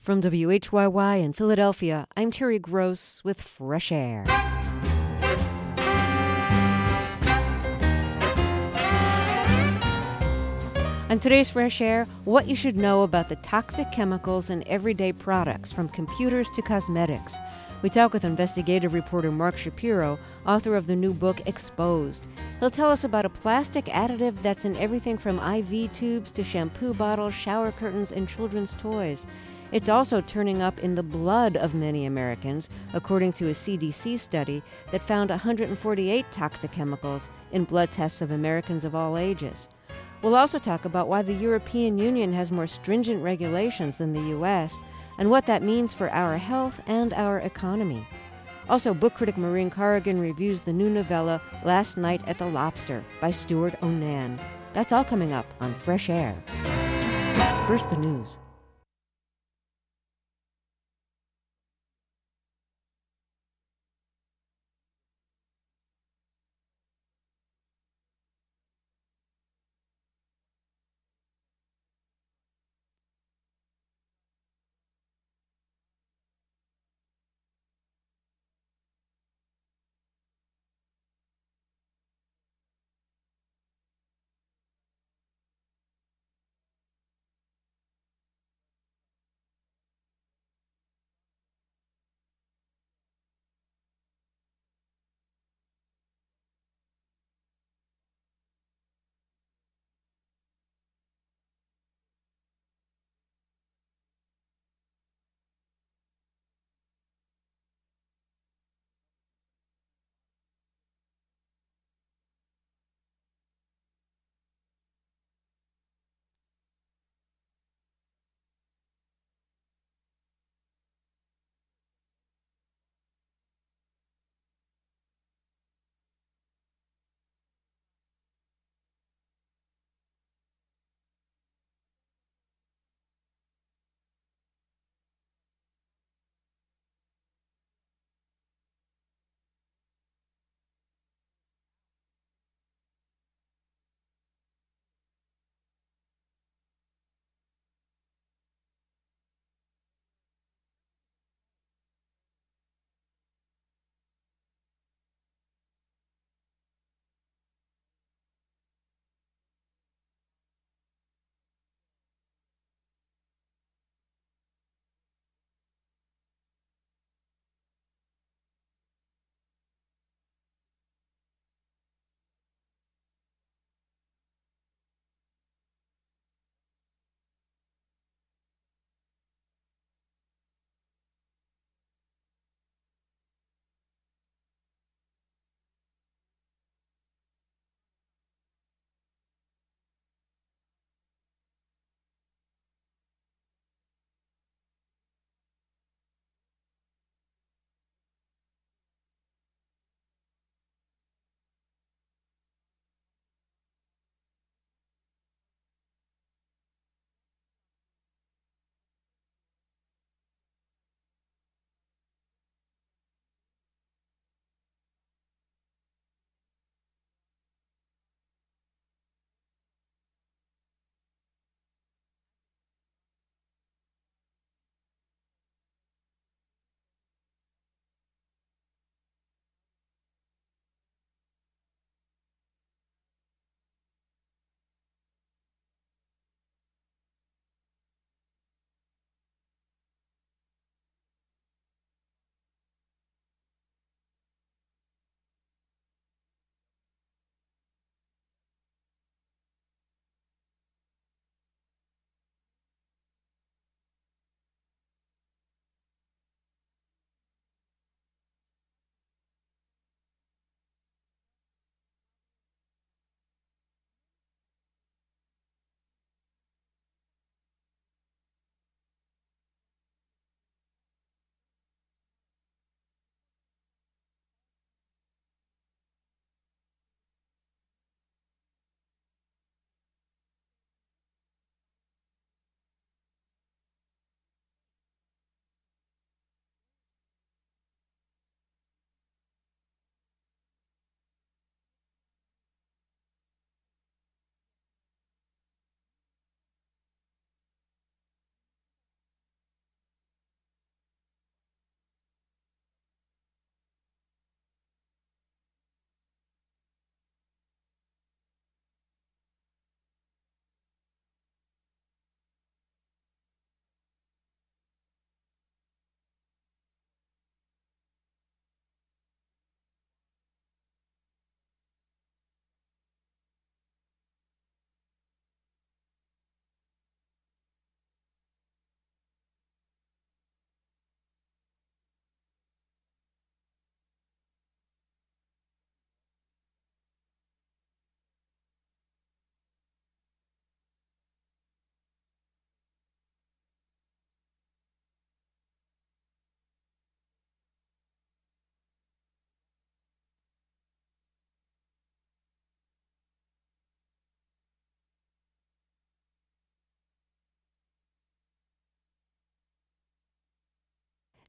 From WHYY in Philadelphia, I'm Terry Gross with Fresh Air. On today's Fresh Air, what you should know about the toxic chemicals in everyday products, from computers to cosmetics. We talk with investigative reporter Mark Shapiro, author of the new book Exposed. He'll tell us about a plastic additive that's in everything from IV tubes to shampoo bottles, shower curtains, and children's toys. It's also turning up in the blood of many Americans, according to a CDC study that found 148 toxic chemicals in blood tests of Americans of all ages. We'll also talk about why the European Union has more stringent regulations than the U.S., and what that means for our health and our economy. Also, book critic Maureen Corrigan reviews the new novella Last Night at the Lobster by Stuart Onan. That's all coming up on Fresh Air. First, the news.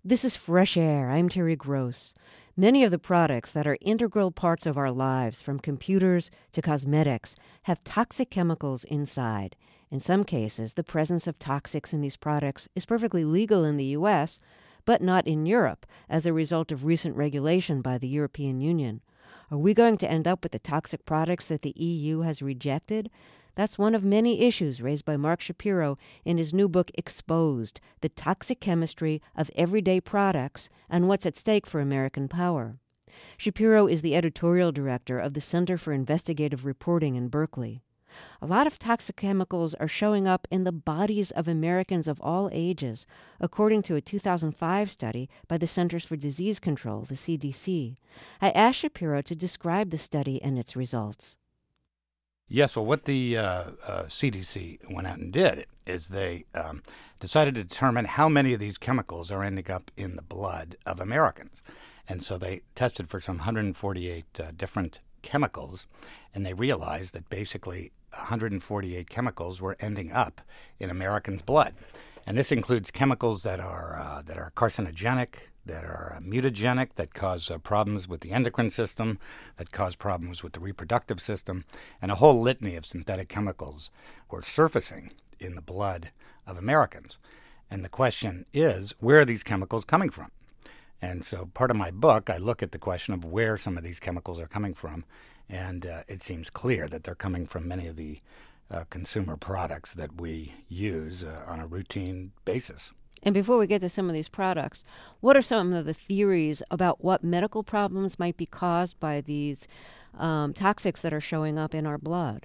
This is Fresh Air. I'm Terry Gross. Many of the products that are integral parts of our lives, from computers to cosmetics, have toxic chemicals inside. In some cases, the presence of toxics in these products is perfectly legal in the U.S., but not in Europe, as a result of recent regulation by the European Union. Are we going to end up with the toxic products that the EU has rejected? That's one of many issues raised by Mark Shapiro in his new book, Exposed: The Toxic Chemistry of Everyday Products and What's at Stake for American Power. Shapiro is the editorial director of the Center for Investigative Reporting in Berkeley. A lot of toxic chemicals are showing up in the bodies of Americans of all ages, according to a 2005 study by the Centers for Disease Control, the CDC. I asked Shapiro to describe the study and its results. Yes, well, what the CDC went out and did is they decided to determine how many of these chemicals are ending up in the blood of Americans. And so they tested for some 148 different chemicals, and they realized that basically 148 chemicals were ending up in Americans' blood. And this includes chemicals that are carcinogenic, that are mutagenic, that cause problems with the endocrine system, that cause problems with the reproductive system, and a whole litany of synthetic chemicals were surfacing in the blood of Americans. And the question is, where are these chemicals coming from? And so part of my book, I look at the question of where some of these chemicals are coming from, and it seems clear that they're coming from many of the consumer products that we use on a routine basis. And before we get to some of these products, what are some of the theories about what medical problems might be caused by these toxics that are showing up in our blood?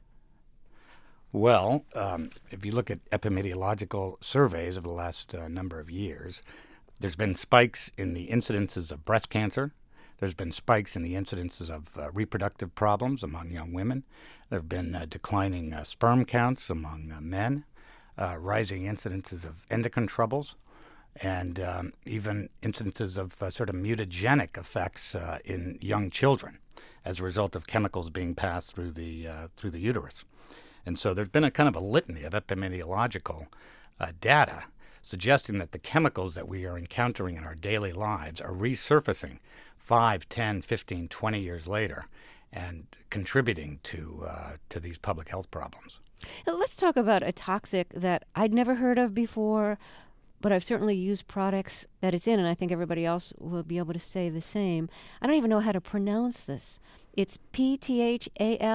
Well, if you look at epidemiological surveys of the last number of years, there's been spikes in the incidences of breast cancer. There's been spikes in the incidences of reproductive problems among young women. There have been declining sperm counts among men, rising incidences of endocrine troubles, and even incidences of sort of mutagenic effects in young children as a result of chemicals being passed through the uterus. And so there's been a kind of a litany of epidemiological data suggesting that the chemicals that we are encountering in our daily lives are resurfacing 5, 10, 15, 20 years later and contributing to these public health problems. Let's talk about a toxic that I'd never heard of before, but I've certainly used products that it's in, and I think everybody else will be able to say the same. I don't even know how to pronounce this. It's PTHALATES.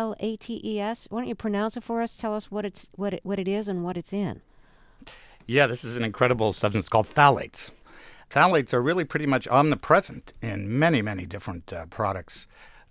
Why don't you pronounce it for us? Tell us what it is and what it's in. Yeah, this is an incredible substance called phthalates. Phthalates are really pretty much omnipresent in many, many different products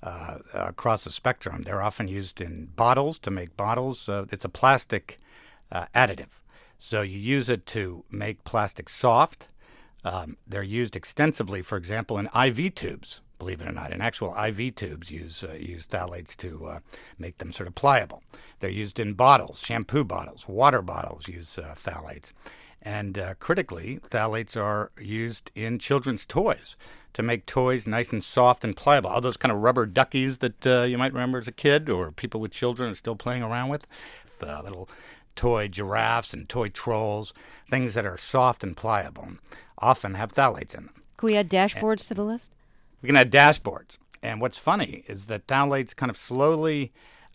across the spectrum. They're often used in bottles to make bottles. It's a plastic additive. So you use it to make plastic soft. They're used extensively, for example, in IV tubes, believe it or not. In actual IV tubes use phthalates to make them sort of pliable. They're used in bottles, shampoo bottles, water bottles use phthalates. And critically, phthalates are used in children's toys to make toys nice and soft and pliable. All those kind of rubber duckies that you might remember as a kid, or people with children are still playing around with. Little toy giraffes and toy trolls, things that are soft and pliable, often have phthalates in them. Can we add dashboards to the list? We can add dashboards. And what's funny is that phthalates kind of slowly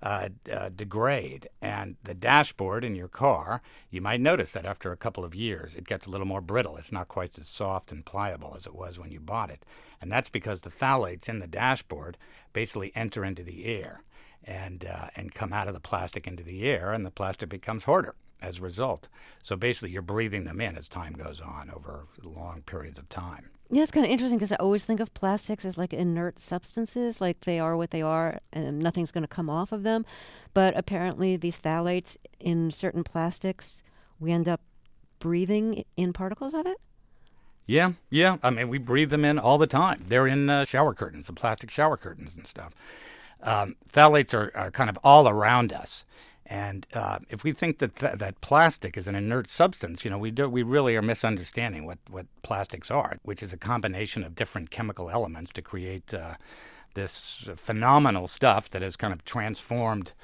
degrade, and the dashboard in your car, you might notice that after a couple of years it gets a little more brittle. It's not quite as soft and pliable as it was when you bought it, and that's because the phthalates in the dashboard basically enter into the air and come out of the plastic into the air, and the plastic becomes harder as a result. So basically you're breathing them in as time goes on over long periods of time. Yeah, it's kind of interesting because I always think of plastics as like inert substances, like they are what they are and nothing's going to come off of them. But apparently these phthalates in certain plastics, we end up breathing in particles of it? Yeah. I mean, we breathe them in all the time. They're in shower curtains, the plastic shower curtains and stuff. Phthalates are kind of all around us. And if we think that plastic is an inert substance, we really are misunderstanding what plastics are, which is a combination of different chemical elements to create this phenomenal stuff that has kind of transformed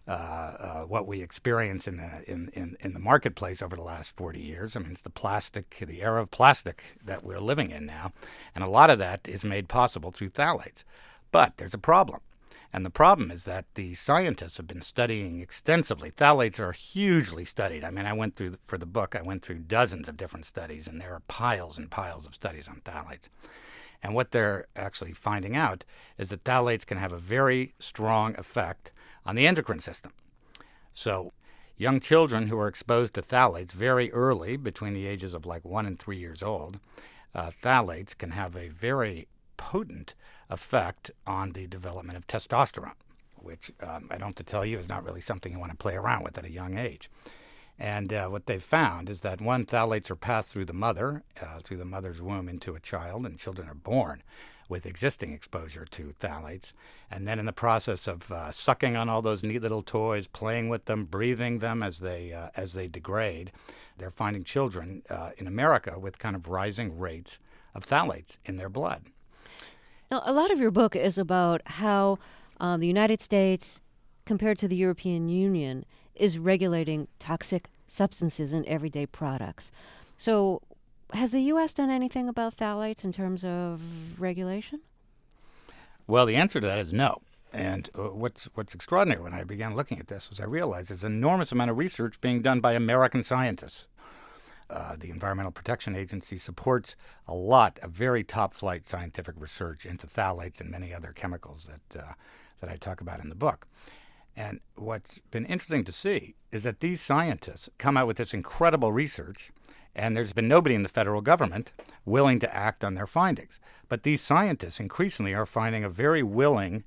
what we experience in the marketplace over the last 40 years. I mean, it's the era of plastic that we're living in now, and a lot of that is made possible through phthalates. But there's a problem, and the problem is that the scientists have been studying extensively. Phthalates are hugely studied. I mean, for the book, I went through dozens of different studies, and there are piles and piles of studies on phthalates. And what they're actually finding out is that phthalates can have a very strong effect on the endocrine system. So young children who are exposed to phthalates very early, between the ages of like 1 and 3 years old, phthalates can have a very potent effect on the development of testosterone, which I don't have to tell you is not really something you want to play around with at a young age. And what they've found is that, one, phthalates are passed through the mother's womb into a child, and children are born with existing exposure to phthalates. And then in the process of sucking on all those neat little toys, playing with them, breathing them as they degrade, they're finding children in America with kind of rising rates of phthalates in their blood. Now, a lot of your book is about how the United States, compared to the European Union, is regulating toxic substances in everyday products. So has the U.S. done anything about phthalates in terms of regulation? Well, the answer to that is no. And what's extraordinary when I began looking at this was I realized there's an enormous amount of research being done by American scientists. The Environmental Protection Agency supports a lot of very top-flight scientific research into phthalates and many other chemicals that I talk about in the book. And what's been interesting to see is that these scientists come out with this incredible research, and there's been nobody in the federal government willing to act on their findings. But these scientists increasingly are finding a very willing,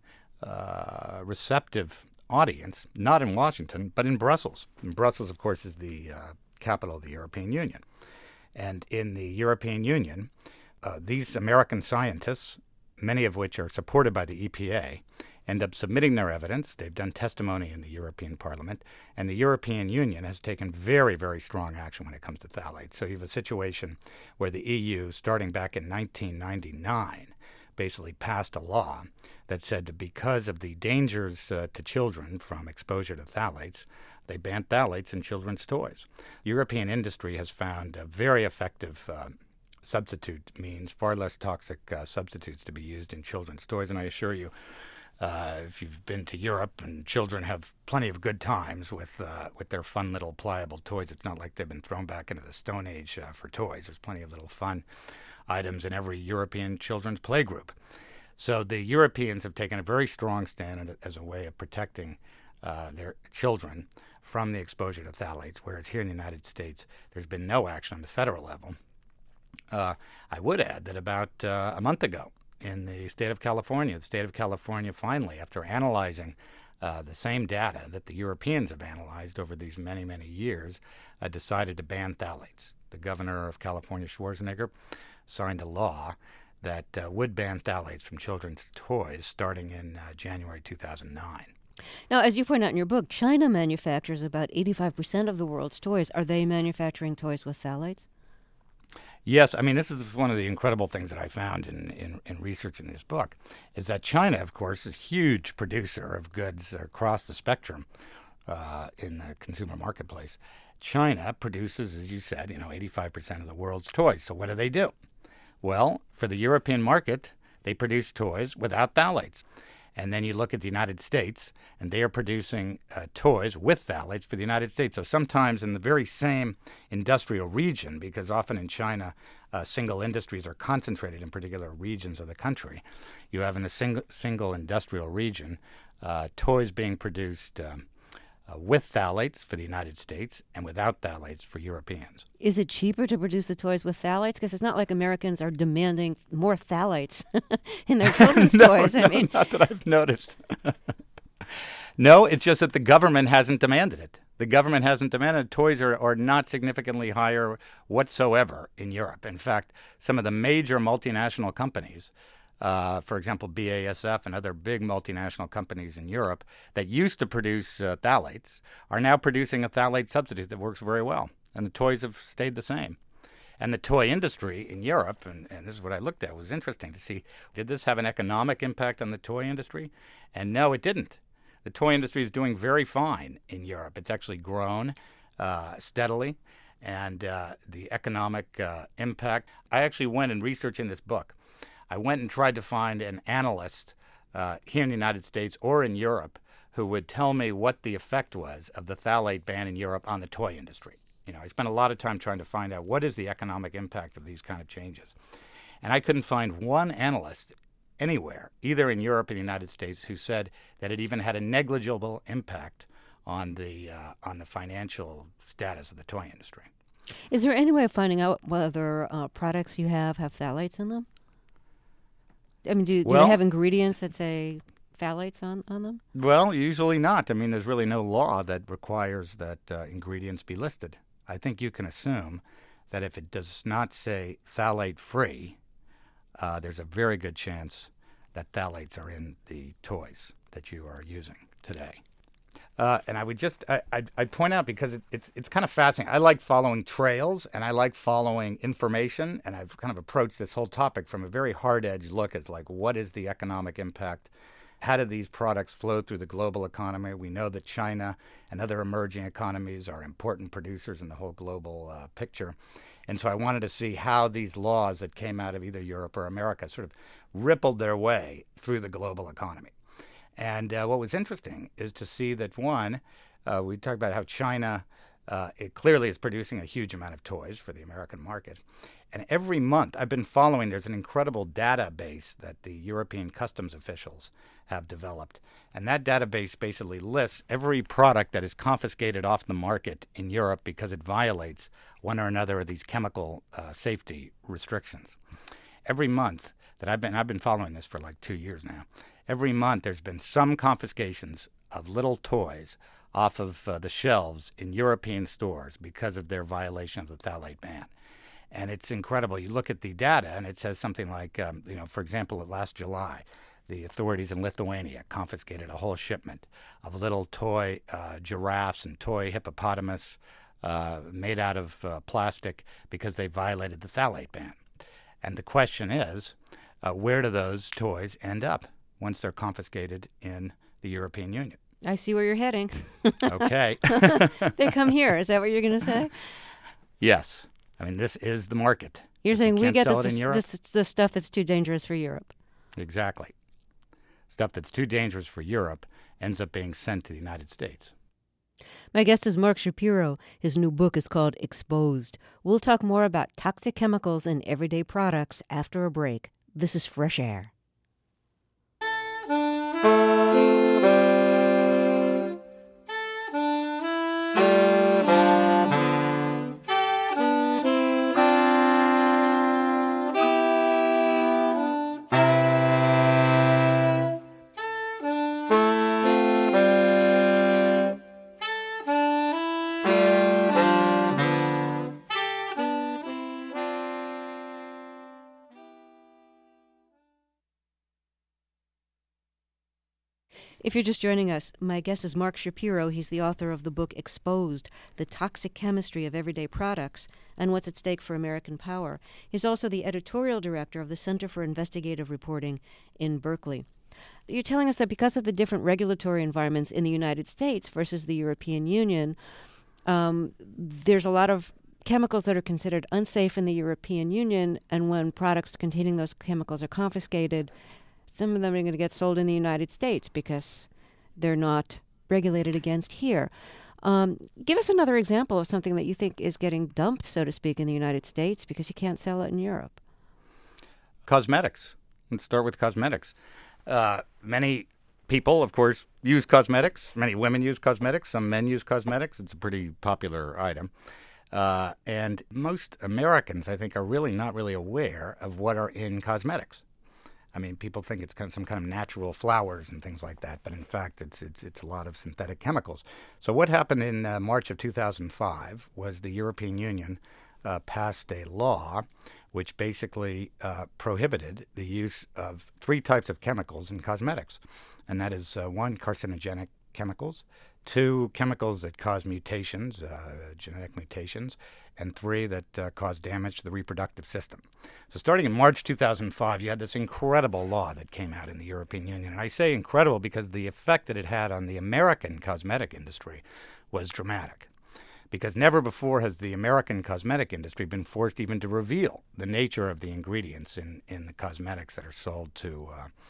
receptive audience, not in Washington, but in Brussels. And Brussels, of course, is the capital of the European Union. And in the European Union, these American scientists, many of which are supported by the EPA, end up submitting their evidence. They've done testimony in the European Parliament, and the European Union has taken very, very strong action when it comes to phthalates. So you have a situation where the EU, starting back in 1999, basically passed a law that said that because of the dangers to children from exposure to phthalates, they banned phthalates in children's toys. European industry has found a very effective substitute means, far less toxic substitutes to be used in children's toys, and I assure you, if you've been to Europe, and children have plenty of good times with their fun little pliable toys. It's not like they've been thrown back into the Stone Age for toys. There's plenty of little fun items in every European children's play group. So the Europeans have taken a very strong stand as a way of protecting their children from the exposure to phthalates, whereas here in the United States, there's been no action on the federal level. I would add that about a month ago, in the state of California finally, after analyzing the same data that the Europeans have analyzed over these many, many years, decided to ban phthalates. The governor of California, Schwarzenegger, signed a law that would ban phthalates from children's toys starting in January 2009. Now, as you point out in your book, China manufactures about 85% of the world's toys. Are they manufacturing toys with phthalates? Yes, I mean, this is one of the incredible things that I found in researching this book, is that China, of course, is a huge producer of goods across the spectrum in the consumer marketplace. China produces, as you said, 85% of the world's toys. So what do? Well, for the European market, they produce toys without phthalates. And then you look at the United States, and they are producing toys with phthalates for the United States. So sometimes in the very same industrial region, because often in China, single industries are concentrated in particular regions of the country, you have in a single industrial region toys being produced with phthalates for the United States and without phthalates for Europeans. Is it cheaper to produce the toys with phthalates? Because it's not like Americans are demanding more phthalates in their children's toys. I mean, not that I've noticed. No, it's just that the government hasn't demanded it. The government hasn't demanded it. Toys are not significantly higher whatsoever in Europe. In fact, some of the major multinational companies, for example, BASF and other big multinational companies in Europe that used to produce phthalates are now producing a phthalate substitute that works very well. And the toys have stayed the same. And the toy industry in Europe, and this is what I looked at, was interesting to see, did this have an economic impact on the toy industry? And no, it didn't. The toy industry is doing very fine in Europe. It's actually grown steadily, and the economic impact. I actually went and researched in this book. I went and tried to find an analyst here in the United States or in Europe who would tell me what the effect was of the phthalate ban in Europe on the toy industry. I spent a lot of time trying to find out what is the economic impact of these kind of changes. And I couldn't find one analyst anywhere, either in Europe or the United States, who said that it even had a negligible impact on the financial status of the toy industry. Is there any way of finding out whether products you have phthalates in them? I mean, do they have ingredients that say phthalates on them? Well, usually not. I mean, there's really no law that requires that ingredients be listed. I think you can assume that if it does not say phthalate-free, there's a very good chance that phthalates are in the toys that you are using today. And I would just I'd point out, because it's kind of fascinating. I like following trails, and I like following information, and I've kind of approached this whole topic from a very hard-edged look at, like, what is the economic impact? How do these products flow through the global economy? We know that China and other emerging economies are important producers in the whole global picture. And so I wanted to see how these laws that came out of either Europe or America sort of rippled their way through the global economy. And what was interesting is to see that, one, we talked about how China it clearly is producing a huge amount of toys for the American market. And every month I've been following, there's an incredible database that the European customs officials have developed. And that database basically lists every product that is confiscated off the market in Europe because it violates one or another of these chemical safety restrictions. Every month that I've been following this for like 2 years now. Every month there's been some confiscations of little toys off of the shelves in European stores because of their violation of the phthalate ban. And it's incredible. You look at the data, and it says something like, for example, last July, the authorities in Lithuania confiscated a whole shipment of little toy giraffes and toy hippopotamus made out of plastic because they violated the phthalate ban. And the question is, where do those toys end up once they're confiscated in the European Union? I see where you're heading. Okay. They come here. Is that what you're going to say? Yes. I mean, this is the market. You're saying we get the stuff that's too dangerous for Europe. Exactly. Stuff that's too dangerous for Europe ends up being sent to the United States. My guest is Mark Shapiro. His new book is called Exposed. We'll talk more about toxic chemicals in everyday products after a break. This is Fresh Air. If you're just joining us, my guest is Mark Shapiro. He's the author of the book Exposed, The Toxic Chemistry of Everyday Products and What's at Stake for American Power. He's also the editorial director of the Center for Investigative Reporting in Berkeley. You're telling us that because of the different regulatory environments in the United States versus the European Union, there's a lot of chemicals that are considered unsafe in the European Union, and when products containing those chemicals are confiscated, some of them are going to get sold in the United States because they're not regulated against here. Give us another example of something that you think is getting dumped, so to speak, in the United States because you can't sell it in Europe. Cosmetics. Let's start with cosmetics. Many people, of course, use cosmetics. Many women use cosmetics. Some men use cosmetics. It's a pretty popular item. And most Americans, I think, are really not really aware of what are in cosmetics. I mean, people think it's kind of some kind of natural flowers and things like that, but in fact, it's a lot of synthetic chemicals. So what happened in March of 2005 was the European Union passed a law which basically prohibited the use of 3 types of chemicals in cosmetics, and that is 1, carcinogenic chemicals, 2, chemicals that cause mutations, genetic mutations, and 3 that cause damage to the reproductive system. So starting in March 2005, you had this incredible law that came out in the European Union. And I say incredible because the effect that it had on the American cosmetic industry was dramatic. Because never before has the American cosmetic industry been forced even to reveal the nature of the ingredients in the cosmetics that are sold to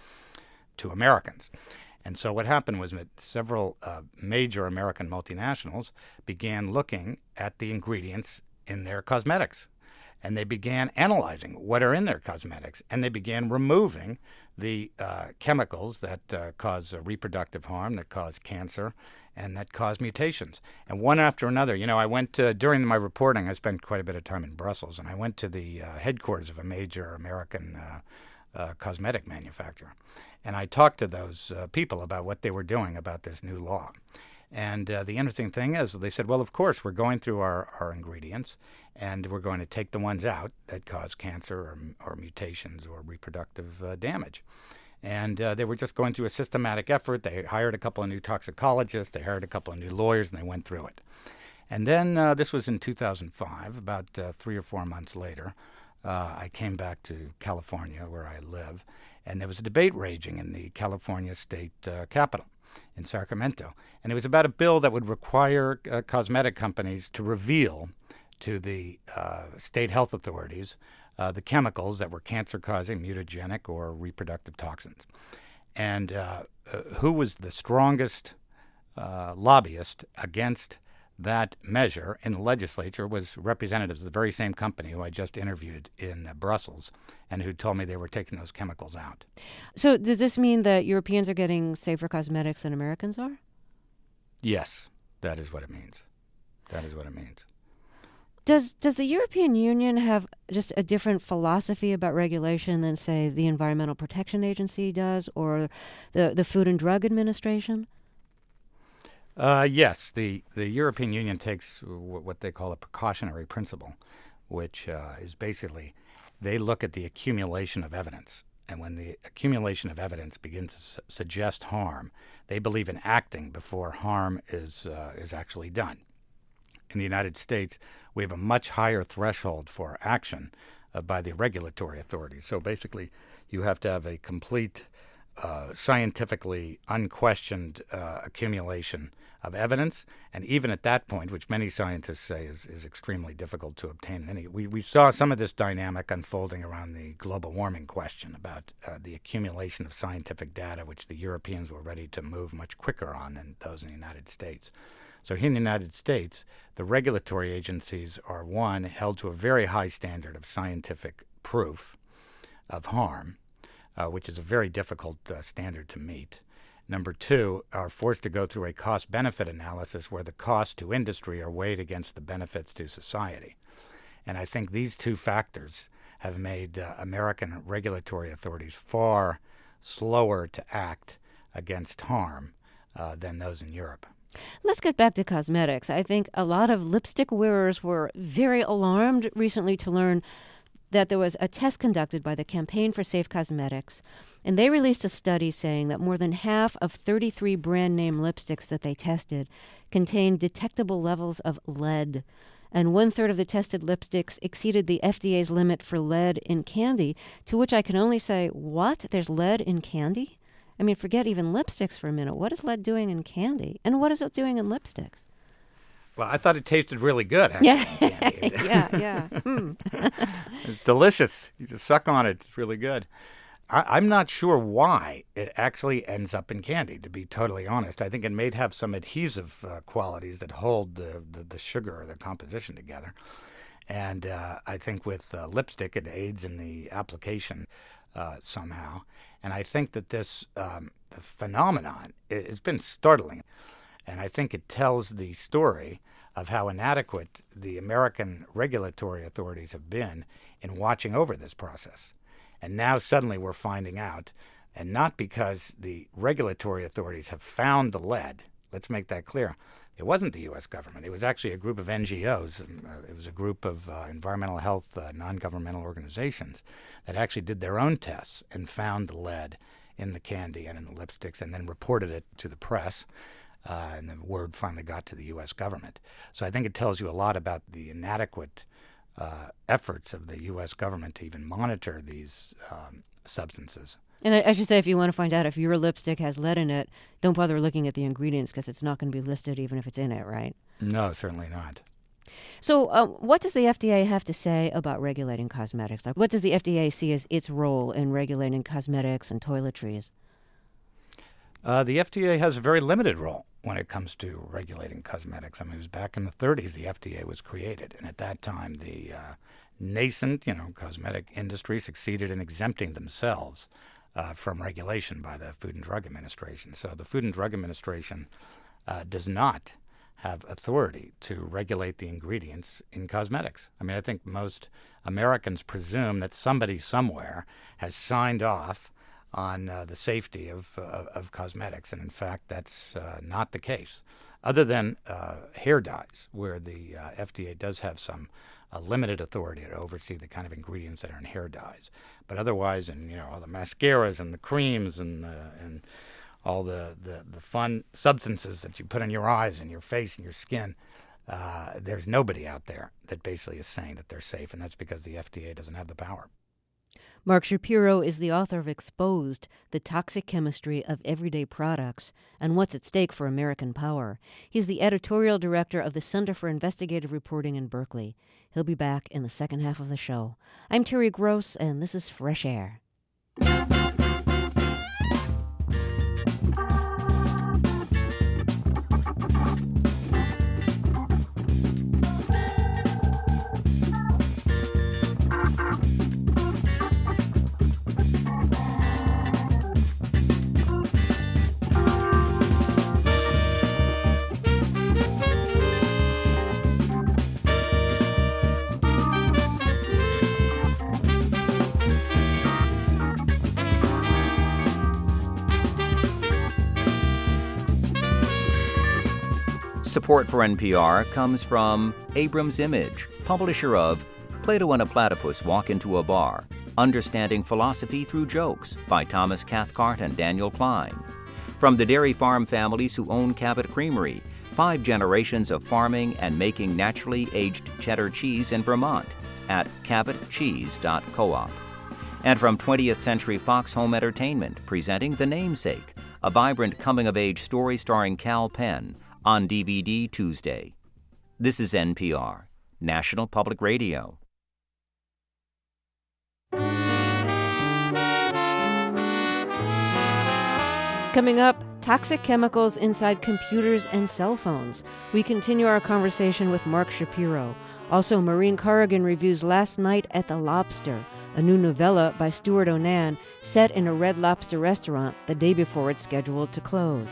Americans. And so what happened was that several major American multinationals began looking at the ingredients in their cosmetics. And they began analyzing what are in their cosmetics. And they began removing the chemicals that cause reproductive harm, that cause cancer, and that cause mutations. And one after another, I went during my reporting, I spent quite a bit of time in Brussels, and I went to the headquarters of a major American cosmetic manufacturer. And I talked to those people about what they were doing about this new law. And the interesting thing is, they said, well, of course, we're going through our ingredients, and we're going to take the ones out that cause cancer or mutations or reproductive damage. And they were just going through a systematic effort. They hired a couple of new toxicologists. They hired a couple of new lawyers, and they went through it. And then this was in 2005, about 3 or 4 months later, I came back to California, where I live, and there was a debate raging in the California state capitol in Sacramento. And it was about a bill that would require cosmetic companies to reveal to the state health authorities the chemicals that were cancer-causing, mutagenic, or reproductive toxins. And who was the strongest lobbyist against that measure in the legislature was representatives of the very same company who I just interviewed in Brussels and who told me they were taking those chemicals out. So does this mean that Europeans are getting safer cosmetics than Americans are? Yes, that is what it means. That is what it means. Does the European Union have just a different philosophy about regulation than, say, the Environmental Protection Agency does or the Food and Drug Administration? Yes, the European Union takes what they call a precautionary principle, which is basically they look at the accumulation of evidence. And when the accumulation of evidence begins to suggest harm, they believe in acting before harm is actually done. In the United States, we have a much higher threshold for action by the regulatory authorities. So basically, you have to have a complete, scientifically unquestioned accumulation of evidence. And even at that point, which many scientists say is extremely difficult to obtain. We saw some of this dynamic unfolding around the global warming question about the accumulation of scientific data, which the Europeans were ready to move much quicker on than those in the United States. So here in the United States, the regulatory agencies are, one, held to a very high standard of scientific proof of harm, which is a very difficult standard to meet. Number two, are forced to go through a cost-benefit analysis where the costs to industry are weighed against the benefits to society. And I think these two factors have made American regulatory authorities far slower to act against harm than those in Europe. Let's get back to cosmetics. I think a lot of lipstick wearers were very alarmed recently to learn that there was a test conducted by the Campaign for Safe Cosmetics, and they released a study saying that more than half of 33 brand name lipsticks that they tested contained detectable levels of lead, and 1/3 of the tested lipsticks exceeded the FDA's limit for lead in candy, to which I can only say, what? There's lead in candy? I mean, forget even lipsticks for a minute. What is lead doing in candy? And what is it doing in lipsticks? Well, I thought it tasted really good, actually. Yeah, yeah. It's delicious. You just suck on it. It's really good. I'm not sure why it actually ends up in candy, to be totally honest. I think it may have some adhesive qualities that hold the sugar or the composition together. And I think with lipstick, it aids in the application somehow. And I think that this phenomenon has been startling. And I think it tells the story of how inadequate the American regulatory authorities have been in watching over this process. And now suddenly we're finding out, and not because the regulatory authorities have found the lead. Let's make that clear. It wasn't the U.S. government. It was actually a group of NGOs. It was a group of environmental health non-governmental organizations that actually did their own tests and found the lead in the candy and in the lipsticks and then reported it to the press. and the word finally got to the U.S. government. So I think it tells you a lot about the inadequate efforts of the U.S. government to even monitor these substances. And I should say, if you want to find out if your lipstick has lead in it, don't bother looking at the ingredients because it's not going to be listed even if it's in it, right? No, certainly not. So what does the FDA have to say about regulating cosmetics? Like, what does the FDA see as its role in regulating cosmetics and toiletries? The FDA has a very limited role when it comes to regulating cosmetics. I mean, it was back in the 30s the FDA was created, and at that time the nascent, cosmetic industry succeeded in exempting themselves from regulation by the Food and Drug Administration. So the Food and Drug Administration does not have authority to regulate the ingredients in cosmetics. I mean, I think most Americans presume that somebody somewhere has signed off on the safety of cosmetics, and in fact, that's not the case. Other than hair dyes, where the FDA does have some limited authority to oversee the kind of ingredients that are in hair dyes, but otherwise, in all the mascaras and the creams and all the fun substances that you put in your eyes and your face and your skin, there's nobody out there that basically is saying that they're safe, and that's because the FDA doesn't have the power. Mark Shapiro is the author of Exposed, The Toxic Chemistry of Everyday Products and What's at Stake for American Power. He's the editorial director of the Center for Investigative Reporting in Berkeley. He'll be back in the second half of the show. I'm Terry Gross, and this is Fresh Air. Support for NPR comes from Abrams Image, publisher of Plato and a Platypus Walk into a Bar, Understanding Philosophy Through Jokes by Thomas Cathcart and Daniel Klein. From the dairy farm families who own Cabot Creamery, 5 generations of farming and making naturally aged cheddar cheese in Vermont at cabotcheese.coop. And from 20th Century Fox Home Entertainment, presenting The Namesake, a vibrant coming-of-age story starring Cal Penn, on DVD Tuesday. This is NPR, National Public Radio. Coming up, toxic chemicals inside computers and cell phones. We continue our conversation with Mark Shapiro. Also, Maureen Corrigan reviews Last Night at the Lobster, a new novella by Stuart Onan set in a Red Lobster restaurant the day before it's scheduled to close.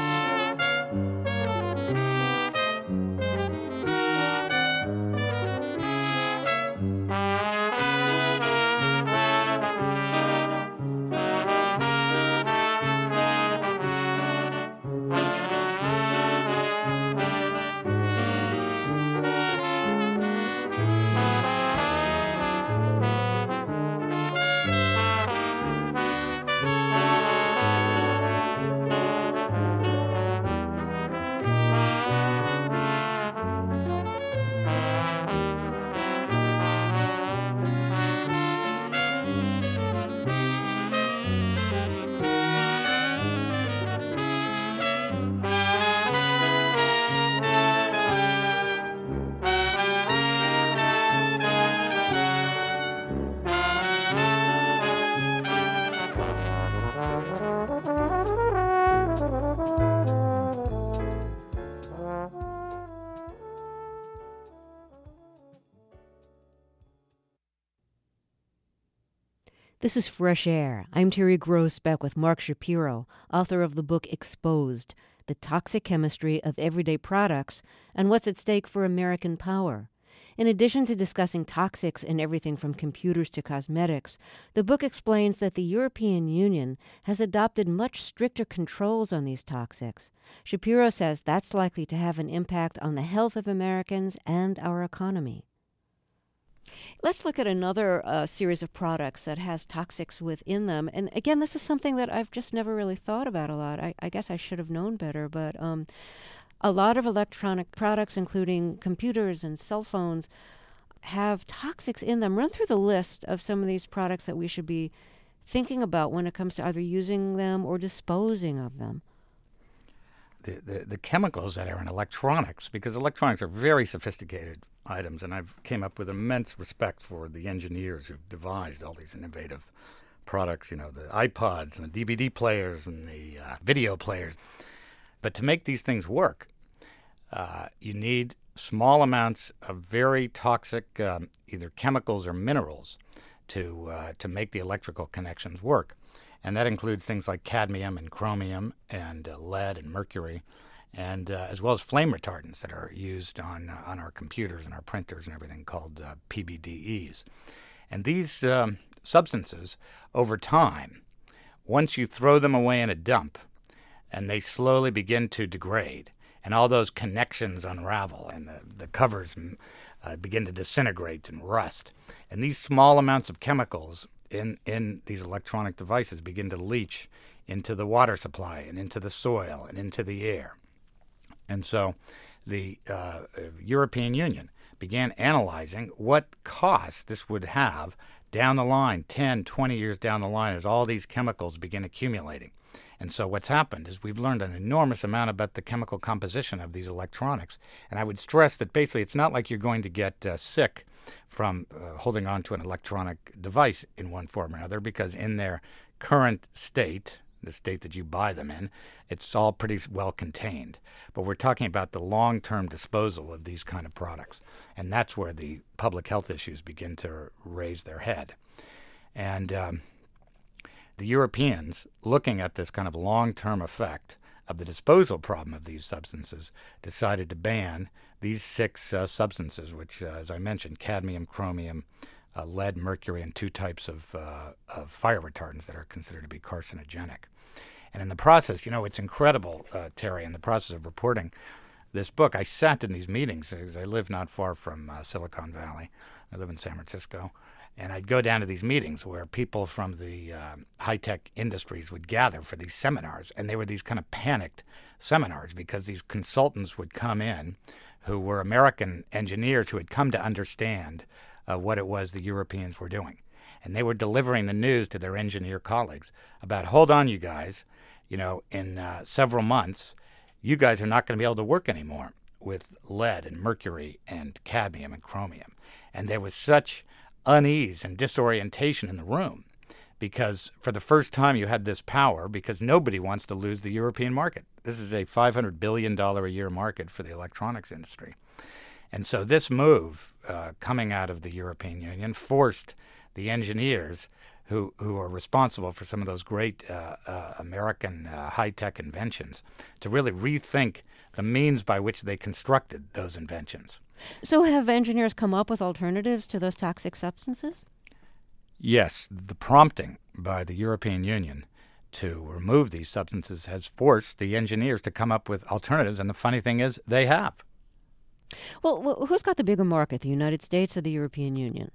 This is Fresh Air. I'm Terry Gross, back with Mark Shapiro, author of the book Exposed, The Toxic Chemistry of Everyday Products and What's at Stake for American Power. In addition to discussing toxics in everything from computers to cosmetics, the book explains that the European Union has adopted much stricter controls on these toxics. Shapiro says that's likely to have an impact on the health of Americans and our economy. Let's look at another series of products that has toxics within them. And again, this is something that I've just never really thought about a lot. I guess I should have known better, but a lot of electronic products, including computers and cell phones, have toxics in them. Run through the list of some of these products that we should be thinking about when it comes to either using them or disposing of them. The chemicals that are in electronics, because electronics are very sophisticated items, and I've came up with immense respect for the engineers who've devised all these innovative products, the iPods and the DVD players and the video players. But to make these things work, you need small amounts of very toxic either chemicals or minerals to make the electrical connections work. And that includes things like cadmium and chromium and lead and mercury, and as well as flame retardants that are used on our computers and our printers and everything, called PBDEs. And these substances, over time, once you throw them away in a dump, and they slowly begin to degrade, and all those connections unravel, and the covers begin to disintegrate and rust, and these small amounts of chemicals in these electronic devices begin to leach into the water supply and into the soil and into the air. And so the European Union began analyzing what cost this would have down the line, 10, 20 years down the line, as all these chemicals begin accumulating. And so what's happened is we've learned an enormous amount about the chemical composition of these electronics. And I would stress that basically it's not like you're going to get sick from holding on to an electronic device in one form or another, because in their current state, the state that you buy them in, it's all pretty well contained. But we're talking about the long-term disposal of these kind of products. And that's where the public health issues begin to raise their head. And the Europeans, looking at this kind of long-term effect of the disposal problem of these substances, decided to ban these 6 substances, which, as I mentioned, cadmium, chromium, lead, mercury, and 2 types of fire retardants that are considered to be carcinogenic. And in the process, it's incredible, Terry, in the process of reporting this book, I sat in these meetings because I live not far from Silicon Valley. I live in San Francisco. And I'd go down to these meetings where people from the high-tech industries would gather for these seminars. And they were these kind of panicked seminars because these consultants would come in who were American engineers who had come to understand what it was the Europeans were doing. And they were delivering the news to their engineer colleagues about, hold on, you guys, in several months, you guys are not going to be able to work anymore with lead and mercury and cadmium and chromium. And there was such unease and disorientation in the room because for the first time you had this power, because nobody wants to lose the European market. This is a $500 billion a year market for the electronics industry. And so this move coming out of the European Union forced the engineers who are responsible for some of those great American high-tech inventions to really rethink the means by which they constructed those inventions. So have engineers come up with alternatives to those toxic substances? Yes, the prompting by the European Union to remove these substances has forced the engineers to come up with alternatives, and the funny thing is they have. Well, who's got the bigger market, the United States or the European Union?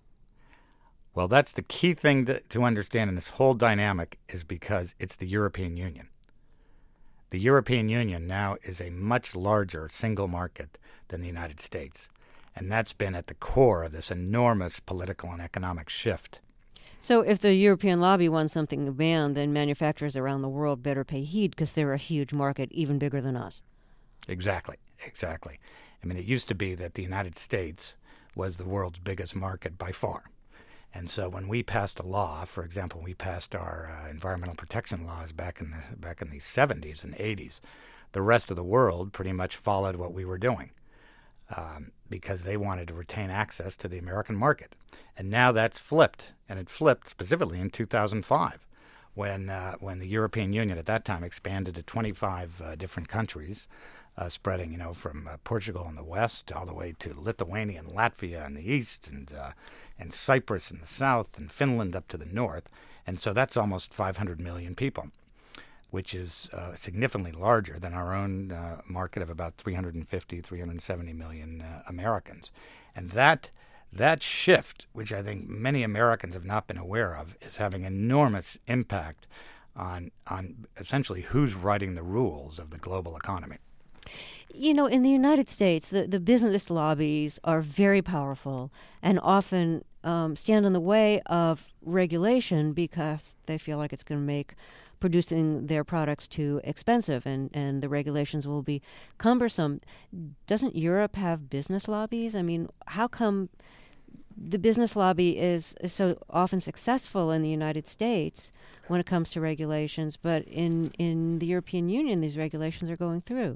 Well, that's the key thing to understand in this whole dynamic, is because it's the European Union. The European Union now is a much larger single market than the United States, and that's been at the core of this enormous political and economic shift. So if the European lobby wants something banned, then manufacturers around the world better pay heed because they're a huge market, even bigger than us. Exactly. I mean, it used to be that the United States was the world's biggest market by far. And so when we passed a law, for example, we passed our environmental protection laws back in the 70s and 80s, the rest of the world pretty much followed what we were doing because they wanted to retain access to the American market. And now that's flipped, and it flipped specifically in 2005 when the European Union at that time expanded to 25 different countries, spreading, from Portugal in the west all the way to Lithuania and Latvia in the east, and Cyprus in the south, and Finland up to the north. And so that's almost 500 million people, which is significantly larger than our own market of about 350, 370 million Americans. And that That shift, which I think many Americans have not been aware of, is having enormous impact on essentially who's writing the rules of the global economy. You know, in the United States, the business lobbies are very powerful and often stand in the way of regulation because they feel like it's going to make producing their products too expensive and the regulations will be cumbersome. Doesn't Europe have business lobbies? I mean, how come the business lobby is so often successful in the United States when it comes to regulations, but in the European Union, these regulations are going through?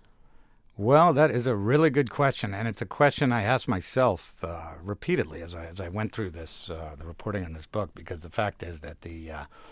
Well, that is a really good question, and it's a question I asked myself repeatedly as I went through this, the reporting on this book, because the fact is that the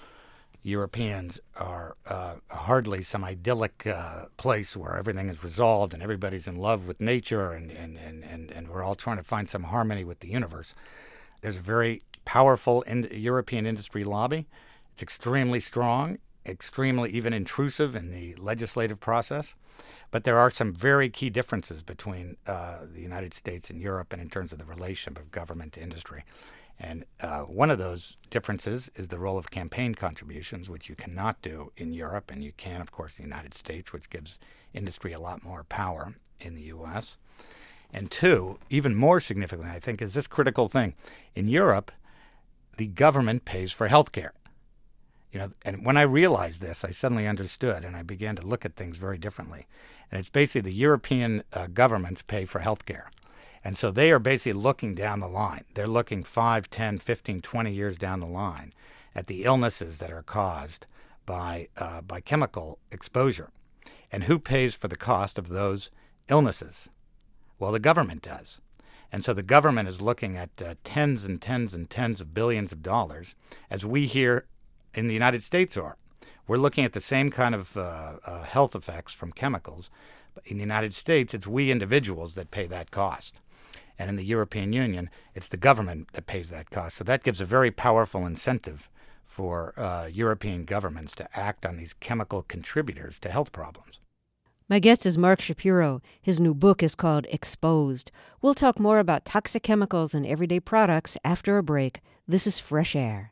Europeans are hardly some idyllic place where everything is resolved and everybody's in love with nature and we're all trying to find some harmony with the universe. There's a very powerful European industry lobby. It's extremely strong, extremely even intrusive in the legislative process. But there are some very key differences between the United States and Europe and in terms of the relationship of government to industry. And one of those differences is the role of campaign contributions, which you cannot do in Europe, and you can, of course, in the United States, which gives industry a lot more power in the U.S. And two, even more significantly, I think, is this critical thing. In Europe, the government pays for health care. You know, and when I realized this, I suddenly understood, and I began to look at things very differently. And it's basically the European governments pay for health care. And so they are basically looking down the line. They're looking 5, 10, 15, 20 years down the line at the illnesses that are caused by chemical exposure. And who pays for the cost of those illnesses? Well, the government does. And so the government is looking at tens and tens and tens of billions of dollars, as we here in the United States are. We're looking at the same kind of health effects from chemicals. But in the United States, it's we individuals that pay that cost. And in the European Union, it's the government that pays that cost. So that gives a very powerful incentive for European governments to act on these chemical contributors to health problems. My guest is Mark Shapiro. His new book is called Exposed. We'll talk more about toxic chemicals and everyday products after a break. This is Fresh Air.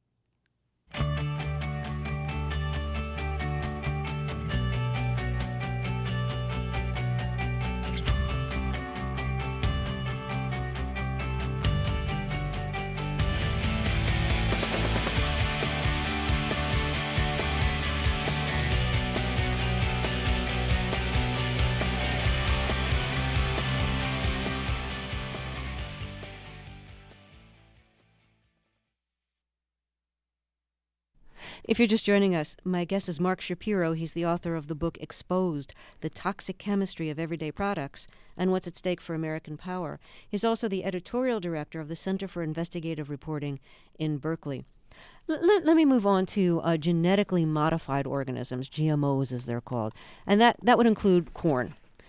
If you're just joining us, my guest is Mark Shapiro. He's the author of the book Exposed, The Toxic Chemistry of Everyday Products and What's at Stake for American Power. He's also the editorial director of the Center for Investigative Reporting in Berkeley. Let me move on to genetically modified organisms, GMOs as they're called, and that would include corn.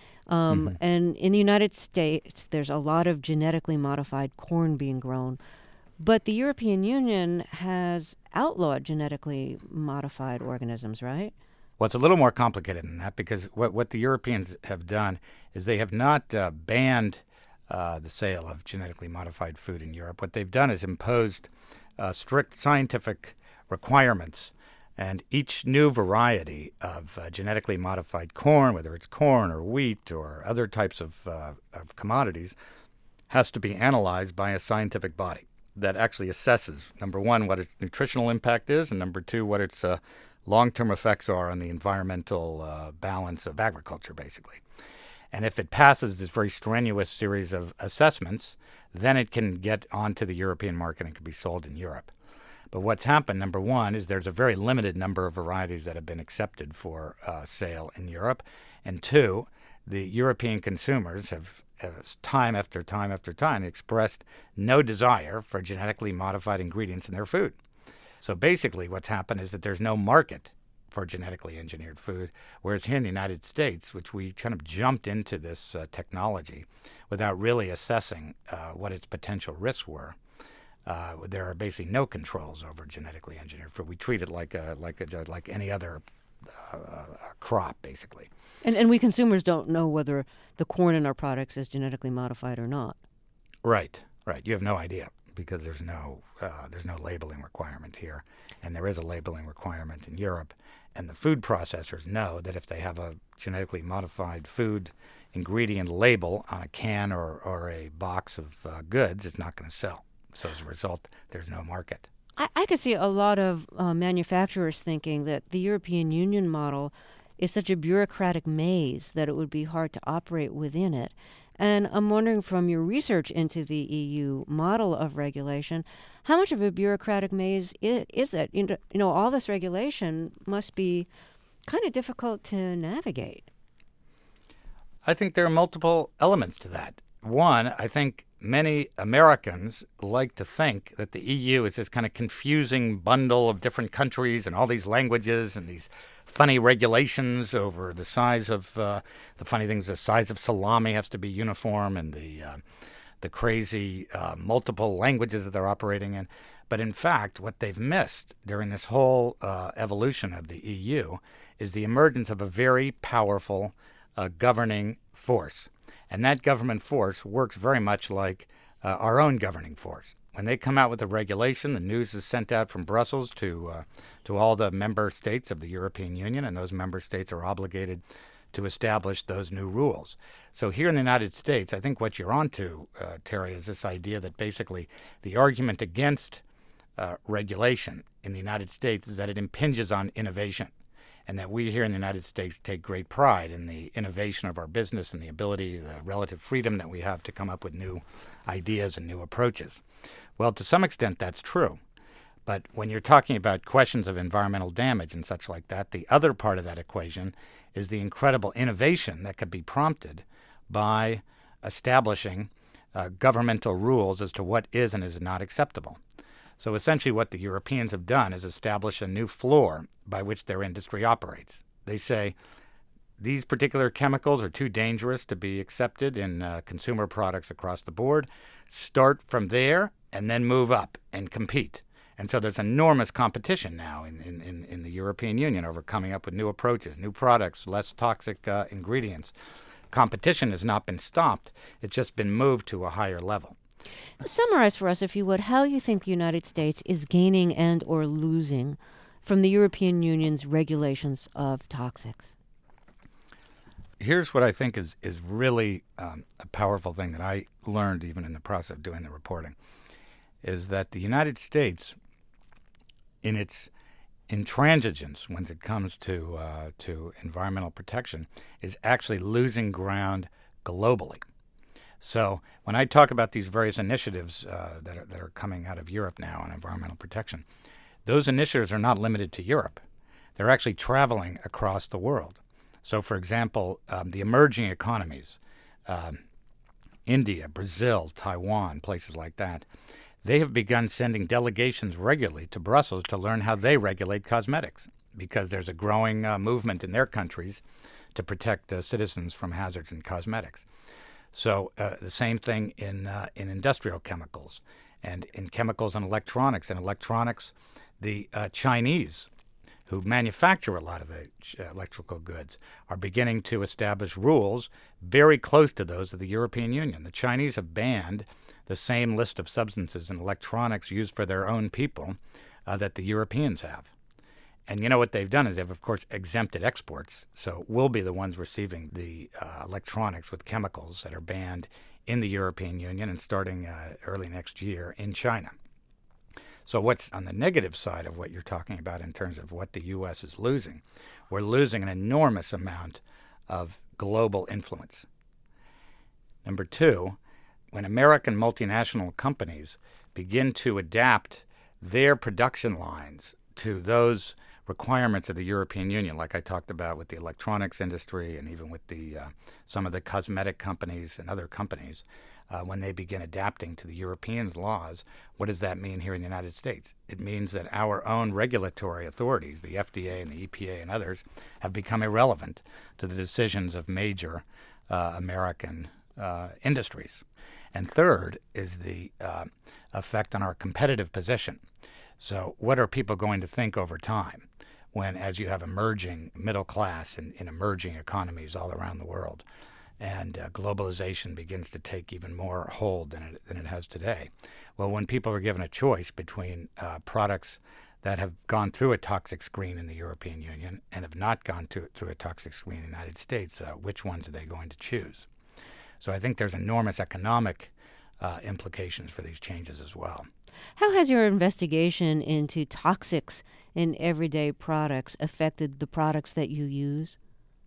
And in the United States, there's a lot of genetically modified corn being grown. But the European Union has outlawed genetically modified organisms, right? Well, it's a little more complicated than that because what the Europeans have done is they have not banned the sale of genetically modified food in Europe. What they've done is imposed strict scientific requirements, and each new variety of genetically modified corn, whether it's corn or wheat or other types of commodities, has to be analyzed by a scientific body that actually assesses, number one, what its nutritional impact is, and number two, what its long-term effects are on the environmental balance of agriculture, basically. And if it passes this very strenuous series of assessments, then it can get onto the European market and can be sold in Europe. But what's happened, number one, is there's a very limited number of varieties that have been accepted for sale in Europe. And two, the European consumers have time after time after time expressed no desire for genetically modified ingredients in their food. So basically what's happened is that there's no market for genetically engineered food, whereas here in the United States, which we kind of jumped into this technology without really assessing what its potential risks were, there are basically no controls over genetically engineered food. We treat it like any other crop, basically. And we consumers don't know whether the corn in our products is genetically modified or not. Right. Right. You have no idea because there's no labeling requirement here, and there is a labeling requirement in Europe. And the food processors know that if they have a genetically modified food ingredient label on a can or a box of goods, it's not going to sell. So as a result, there's no market. I could see a lot of manufacturers thinking that the European Union model is such a bureaucratic maze that it would be hard to operate within it. And I'm wondering, from your research into the EU model of regulation, how much of a bureaucratic maze is it? You know, all this regulation must be kind of difficult to navigate. I think there are multiple elements to that. One, I think many Americans like to think that the EU is this kind of confusing bundle of different countries and all these languages and these funny regulations over the size of the funny things. The size of salami has to be uniform, and the crazy multiple languages that they're operating in. But in fact, what they've missed during this whole evolution of the EU is the emergence of a very powerful governing force. And that government force works very much like our own governing force. When they come out with a regulation, the news is sent out from Brussels to all the member states of the European Union, and those member states are obligated to establish those new rules. So here in the United States, I think what you're onto, Terry, is this idea that basically the argument against regulation in the United States is that it impinges on innovation, and that we here in the United States take great pride in the innovation of our business and the ability, the relative freedom that we have to come up with new ideas and new approaches. Well, to some extent, that's true. But when you're talking about questions of environmental damage and such like that, the other part of that equation is the incredible innovation that could be prompted by establishing governmental rules as to what is and is not acceptable. So essentially what the Europeans have done is establish a new floor by which their industry operates. They say these particular chemicals are too dangerous to be accepted in consumer products across the board. Start from there and then move up and compete. And so there's enormous competition now in the European Union over coming up with new approaches, new products, less toxic ingredients. Competition has not been stopped. It's just been moved to a higher level. Summarize for us, if you would, how you think the United States is gaining and or losing from the European Union's regulations of toxics. Here's what I think is really a powerful thing that I learned even in the process of doing the reporting, is that the United States, in its intransigence when it comes to environmental protection, is actually losing ground globally. So when I talk about these various initiatives that are coming out of Europe now on environmental protection, those initiatives are not limited to Europe. They're actually traveling across the world. So, for example, the emerging economies, India, Brazil, Taiwan, places like that, they have begun sending delegations regularly to Brussels to learn how they regulate cosmetics, because there's a growing movement in their countries to protect citizens from hazards in cosmetics. So the same thing in industrial chemicals and in chemicals and electronics. In electronics, the Chinese, who manufacture a lot of the electrical goods, are beginning to establish rules very close to those of the European Union. The Chinese have banned the same list of substances in electronics used for their own people that the Europeans have. And you know what they've done is they've, of course, exempted exports. So we'll be the ones receiving the electronics with chemicals that are banned in the European Union and starting early next year in China. So what's on the negative side of what you're talking about in terms of what the U.S. is losing? We're losing an enormous amount of global influence. Number two, when American multinational companies begin to adapt their production lines to those requirements of the European Union, like I talked about with the electronics industry and even with the some of the cosmetic companies and other companies, when they begin adapting to the Europeans' laws, what does that mean here in the United States? It means that our own regulatory authorities, the FDA and the EPA and others, have become irrelevant to the decisions of major American industries. And third is the effect on our competitive position. So what are people going to think over time when, as you have emerging middle class in emerging economies all around the world, and globalization begins to take even more hold than it has today. Well, when people are given a choice between products that have gone through a toxic screen in the European Union and have not gone through a toxic screen in the United States, which ones are they going to choose? So I think there's enormous economic implications for these changes as well. How has your investigation into toxics in everyday products affected the products that you use?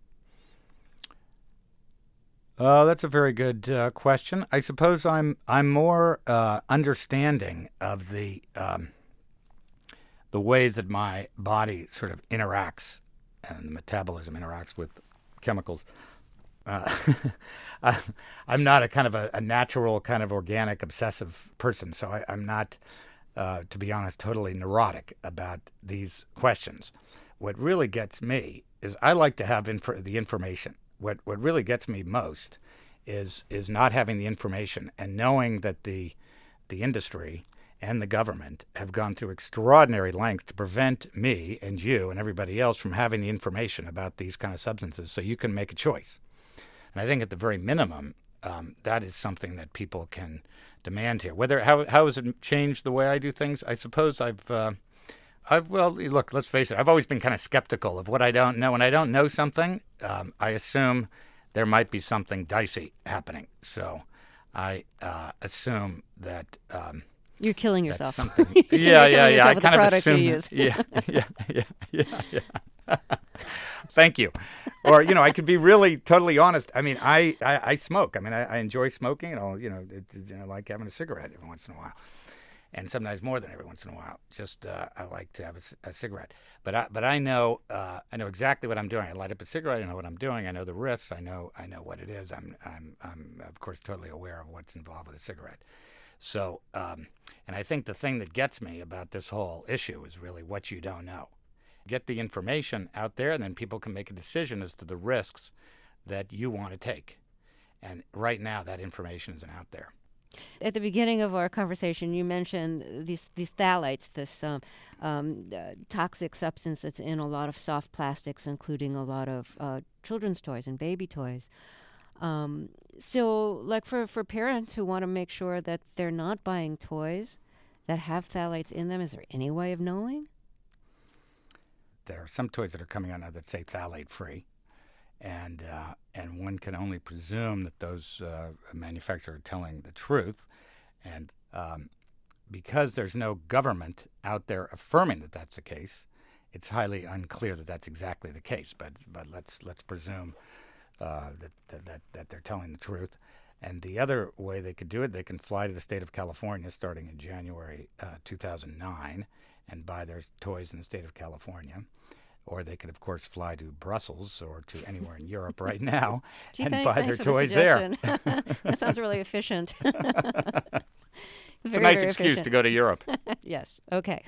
That's a very good question. I suppose I'm more understanding of the ways that my body sort of interacts and the metabolism interacts with chemicals. I'm not a kind of a natural kind of organic obsessive person, so I'm not, to be honest, totally neurotic about these questions. What really gets me is I like to have the information. What really gets me most is not having the information and knowing that the industry and the government have gone through extraordinary lengths to prevent me and you and everybody else from having the information about these kind of substances so you can make a choice. And I think at the very minimum, that is something that people can demand here. How has it changed the way I do things? I suppose well, look, let's face it. I've always been kind of skeptical of what I don't know. When I don't know something, I assume there might be something dicey happening. So I assume that you're killing yourself. Yeah. I kind of assume. You use. Yeah. Thank you. Or, I could be really totally honest. I mean, I smoke. I mean, I enjoy smoking, and I like having a cigarette every once in a while, and sometimes more than every once in a while. Just I like to have a cigarette. But I know exactly what I'm doing. I light up a cigarette. I know what I'm doing. I know the risks. I know what it is. I'm of course totally aware of what's involved with a cigarette. So, and I think the thing that gets me about this whole issue is really what you don't know. Get the information out there, and then people can make a decision as to the risks that you want to take. And right now, that information isn't out there. At the beginning of our conversation, you mentioned these phthalates, this toxic substance that's in a lot of soft plastics, including a lot of children's toys and baby toys. So, like for parents who want to make sure that they're not buying toys that have phthalates in them, is there any way of knowing? There are some toys that are coming out now that say phthalate-free, and one can only presume that those manufacturers are telling the truth. And because there's no government out there affirming that that's the case, it's highly unclear that that's exactly the case. But let's presume that they're telling the truth. And the other way they could do it, they can fly to the state of California starting in January 2009 and buy their toys in the state of California. Or they could, of course, fly to Brussels or to anywhere in Europe right now and buy their toys there. That sounds really efficient. It's a nice excuse to go to Europe. Yes. Okay.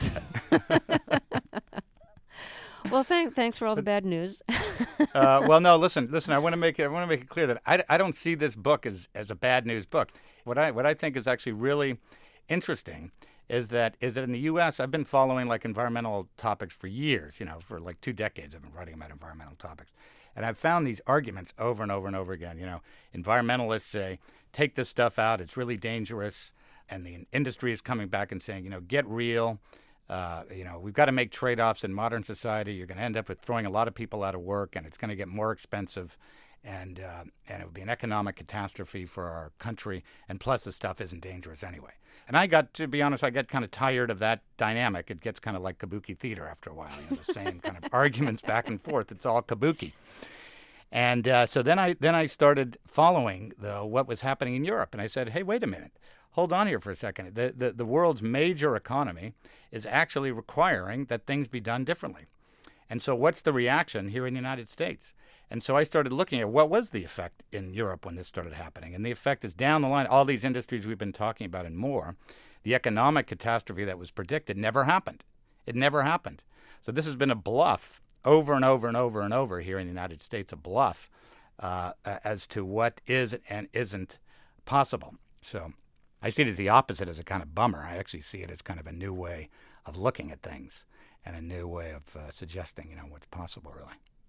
Well, thanks for all the bad news. Well, no, listen. I want to make it clear that I don't see this book as a bad news book. What I think is actually really interesting is that in the U.S. I've been following like environmental topics for years. For like 2 decades I've been writing about environmental topics, and I've found these arguments over and over and over again. Environmentalists say take this stuff out; it's really dangerous, and the industry is coming back and saying, get real. We've got to make trade-offs in modern society. You're going to end up with throwing a lot of people out of work, and it's going to get more expensive, and it would be an economic catastrophe for our country. And plus, the stuff isn't dangerous anyway. And to be honest, I get kind of tired of that dynamic. It gets kind of like kabuki theater after a while. The same kind of arguments back and forth. It's all kabuki. And so then I started following what was happening in Europe, and I said, hey, wait a minute. Hold on here for a second. The world's major economy is actually requiring that things be done differently. And so what's the reaction here in the United States? And so I started looking at what was the effect in Europe when this started happening. And the effect is down the line. All these industries we've been talking about and more, the economic catastrophe that was predicted never happened. It never happened. So this has been a bluff over and over and over and over here in the United States, a bluff as to what is and isn't possible. So I see it as the opposite, as a kind of bummer. I actually see it as kind of a new way of looking at things and a new way of suggesting, what's possible, really.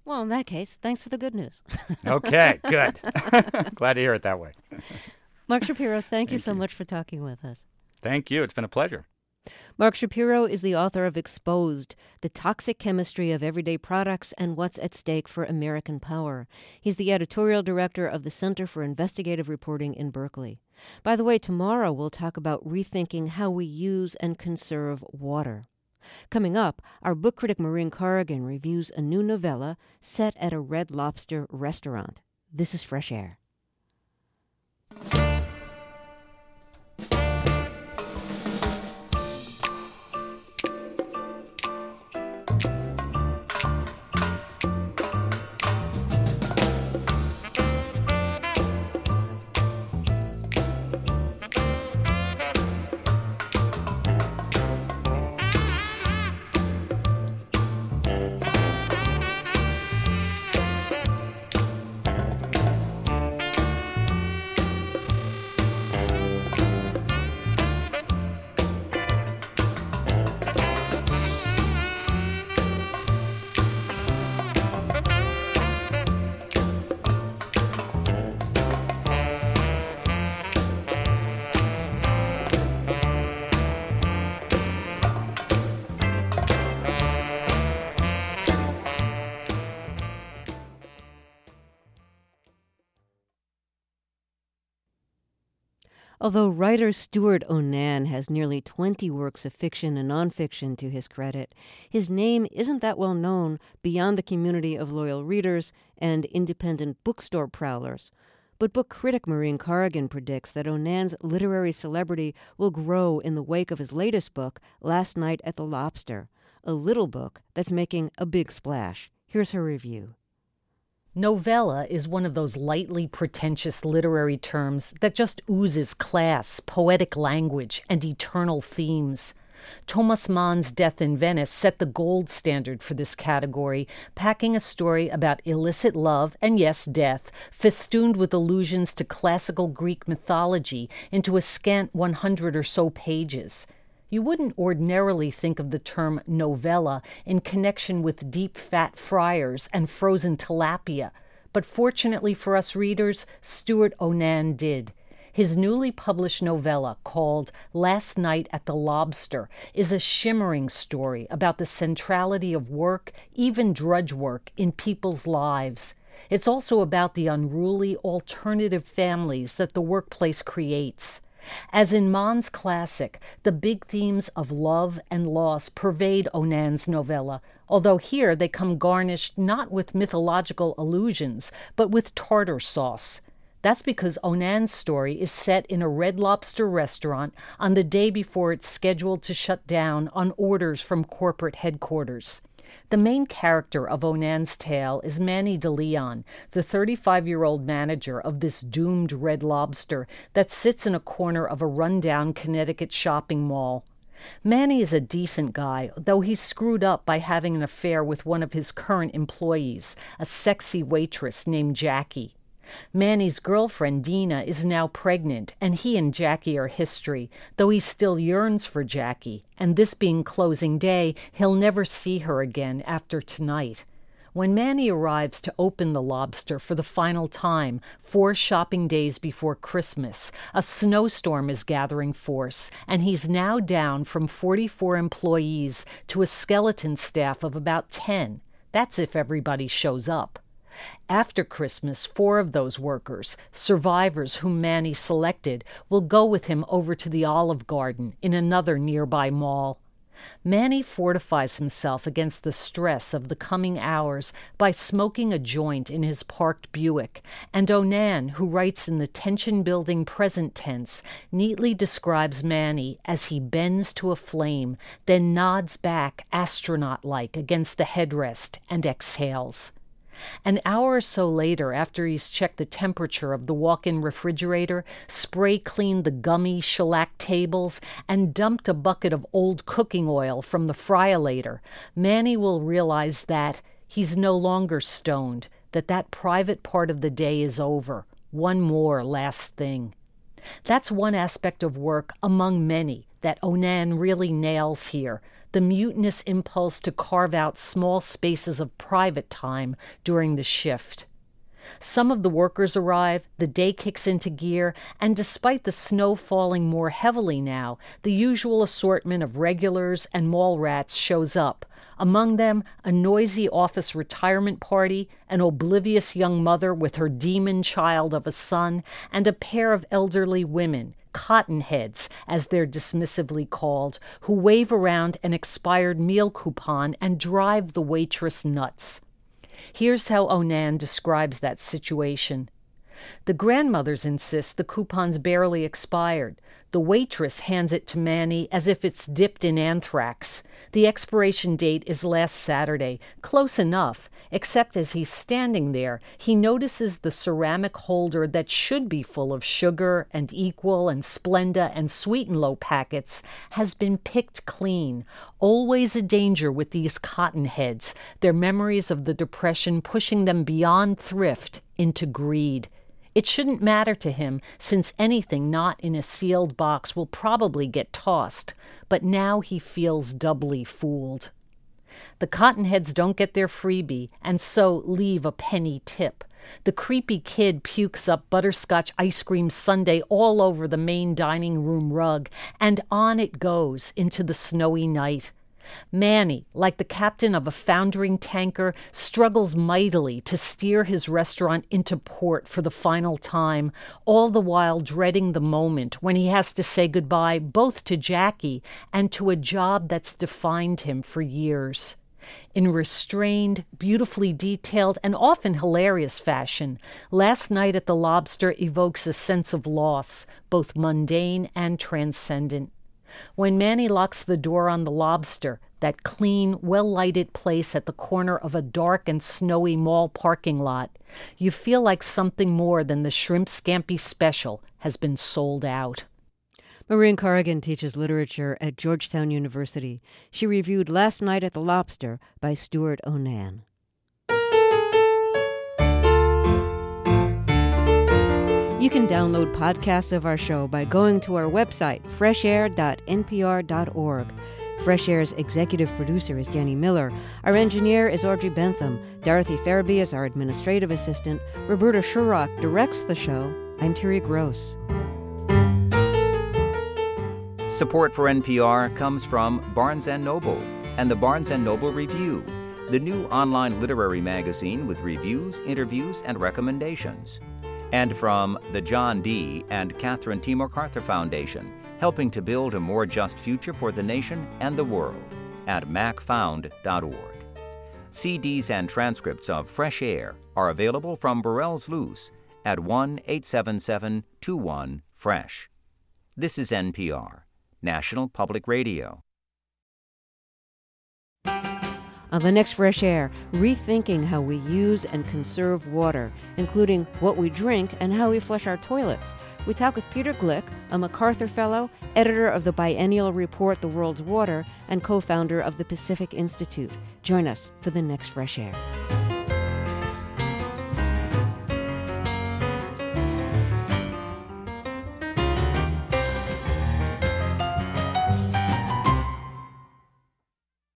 Well, in that case, thanks for the good news. Okay, good. Glad to hear it that way. Mark Shapiro, thank you so much for talking with us. Thank you. It's been a pleasure. Mark Shapiro is the author of Exposed, The Toxic Chemistry of Everyday Products and What's at Stake for American Power. He's the editorial director of the Center for Investigative Reporting in Berkeley. By the way, tomorrow we'll talk about rethinking how we use and conserve water. Coming up, our book critic Maureen Corrigan reviews a new novella set at a Red Lobster restaurant. This is Fresh Air. Although writer Stuart Onan has nearly 20 works of fiction and nonfiction to his credit, his name isn't that well known beyond the community of loyal readers and independent bookstore prowlers. But book critic Maureen Corrigan predicts that Onan's literary celebrity will grow in the wake of his latest book, Last Night at the Lobster, a little book that's making a big splash. Here's her review. Novella is one of those lightly pretentious literary terms that just oozes class, poetic language, and eternal themes. Thomas Mann's Death in Venice set the gold standard for this category, packing a story about illicit love and, yes, death, festooned with allusions to classical Greek mythology into a scant 100 or so pages. You wouldn't ordinarily think of the term novella in connection with deep fat fryers and frozen tilapia, but fortunately for us readers, Stuart Onan did. His newly published novella, called Last Night at the Lobster, is a shimmering story about the centrality of work, even drudge work, in people's lives. It's also about the unruly alternative families that the workplace creates. As in Mann's classic, the big themes of love and loss pervade Onan's novella, although here they come garnished not with mythological allusions, but with tartar sauce. That's because Onan's story is set in a Red Lobster restaurant on the day before it's scheduled to shut down on orders from corporate headquarters. The main character of Onan's tale is Manny DeLeon, the 35-year-old manager of this doomed Red Lobster that sits in a corner of a rundown Connecticut shopping mall. Manny is a decent guy, though he's screwed up by having an affair with one of his current employees, a sexy waitress named Jackie. Manny's girlfriend, Dina, is now pregnant, and he and Jackie are history, though he still yearns for Jackie, and this being closing day, he'll never see her again after tonight. When Manny arrives to open the Lobster for the final time, 4 shopping days before Christmas, a snowstorm is gathering force, and he's now down from 44 employees to a skeleton staff of about 10. That's if everybody shows up. After Christmas, 4 of those workers, survivors whom Manny selected, will go with him over to the Olive Garden in another nearby mall. Manny fortifies himself against the stress of the coming hours by smoking a joint in his parked Buick, and Onan, who writes in the tension-building present tense, neatly describes Manny as he bends to a flame, then nods back astronaut-like against the headrest and exhales. An hour or so later, after he's checked the temperature of the walk-in refrigerator, spray-cleaned the gummy shellac tables, and dumped a bucket of old cooking oil from the fryolator, Manny will realize that he's no longer stoned, that private part of the day is over. One more last thing. That's one aspect of work among many that Onan really nails here, the mutinous impulse to carve out small spaces of private time during the shift. Some of the workers arrive, the day kicks into gear, and despite the snow falling more heavily now, the usual assortment of regulars and mall rats shows up. Among them, a noisy office retirement party, an oblivious young mother with her demon child of a son, and a pair of elderly women, cottonheads, as they're dismissively called, who wave around an expired meal coupon and drive the waitress nuts. Here's how Onan describes that situation. The grandmothers insist the coupon's barely expired. The waitress hands it to Manny as if it's dipped in anthrax. The expiration date is last Saturday, close enough, except as he's standing there, he notices the ceramic holder that should be full of sugar and Equal and Splenda and Sweet and Low packets has been picked clean. Always a danger with these cottonheads, their memories of the Depression pushing them beyond thrift into greed. It shouldn't matter to him, since anything not in a sealed box will probably get tossed, but now he feels doubly fooled. The cottonheads don't get their freebie, and so leave a penny tip. The creepy kid pukes up butterscotch ice cream sundae all over the main dining room rug, and on it goes into the snowy night. Manny, like the captain of a foundering tanker, struggles mightily to steer his restaurant into port for the final time, all the while dreading the moment when he has to say goodbye both to Jackie and to a job that's defined him for years. In restrained, beautifully detailed, and often hilarious fashion, Last Night at the Lobster evokes a sense of loss, both mundane and transcendent. When Manny locks the door on the Lobster, that clean, well-lighted place at the corner of a dark and snowy mall parking lot, you feel like something more than the shrimp scampi special has been sold out. Maureen Corrigan teaches literature at Georgetown University. She reviewed Last Night at the Lobster by Stuart Onan. You can download podcasts of our show by going to our website, freshair.npr.org. Fresh Air's executive producer is Danny Miller. Our engineer is Audrey Bentham. Dorothy Farabee is our administrative assistant. Roberta Shurrock directs the show. I'm Terry Gross. Support for NPR comes from Barnes & Noble and the Barnes & Noble Review, the new online literary magazine with reviews, interviews, and recommendations. And from the John D. and Catherine T. MacArthur Foundation, helping to build a more just future for the nation and the world at macfound.org. CDs and transcripts of Fresh Air are available from Burrell's Loose at 1-877-21-FRESH. This is NPR, National Public Radio. On the next Fresh Air, rethinking how we use and conserve water, including what we drink and how we flush our toilets. We talk with Peter Glick, a MacArthur Fellow, editor of the biennial report The World's Water, and co-founder of the Pacific Institute. Join us for the next Fresh Air.